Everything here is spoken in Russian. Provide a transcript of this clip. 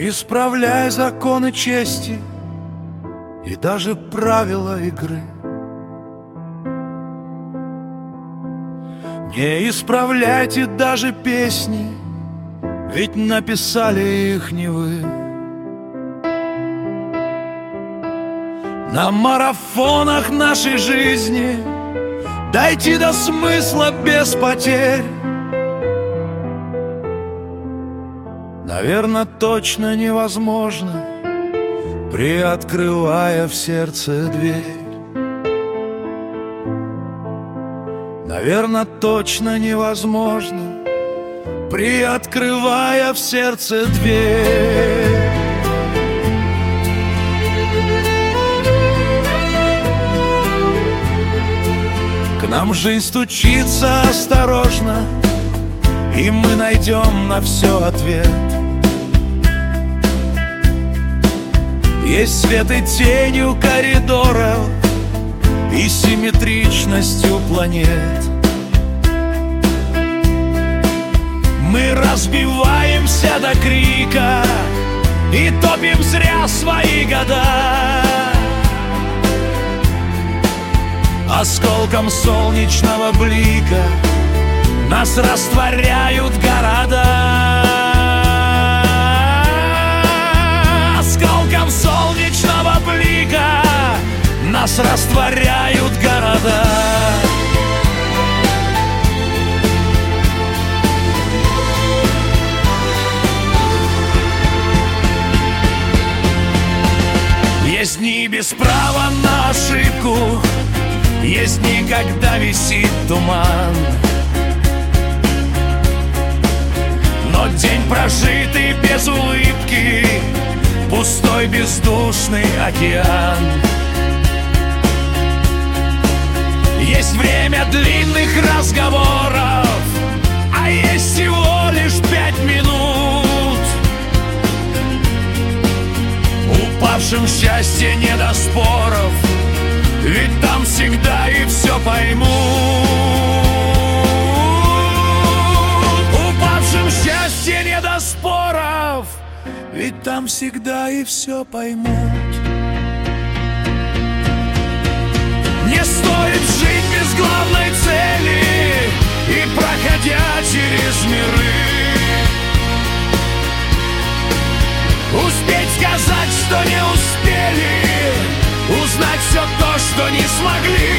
Исправляй законы чести и даже правила игры. Не исправляйте даже песни, ведь написали их не вы. На марафонах нашей жизни дойти до смысла без потерь. Наверно, точно невозможно, приоткрывая в сердце дверь. Наверно, точно невозможно, приоткрывая в сердце дверь. К нам жизнь стучится осторожно, и мы найдем на все ответ. Есть свет и тень у коридоров, и симметричностью планет. Мы разбиваемся до крика и топим зря свои года. Осколком солнечного блика нас растворяют города. Осколком солнечного блика нас растворяют города. Есть дни без права на ошибку, есть дни, когда висит туман. Но день прожитый без улыбки, пустой бездушный океан. Есть время длинных разговоров, а есть всего лишь 5 минут. Упавшим счастье не до споров, ведь там всегда и все поймут. Упавшим счастье не до споров, ведь там всегда и все поймут. Не стоит жить без главной цели и проходя через миры. Успеть сказать, что не успели, узнать все то, что не смогли.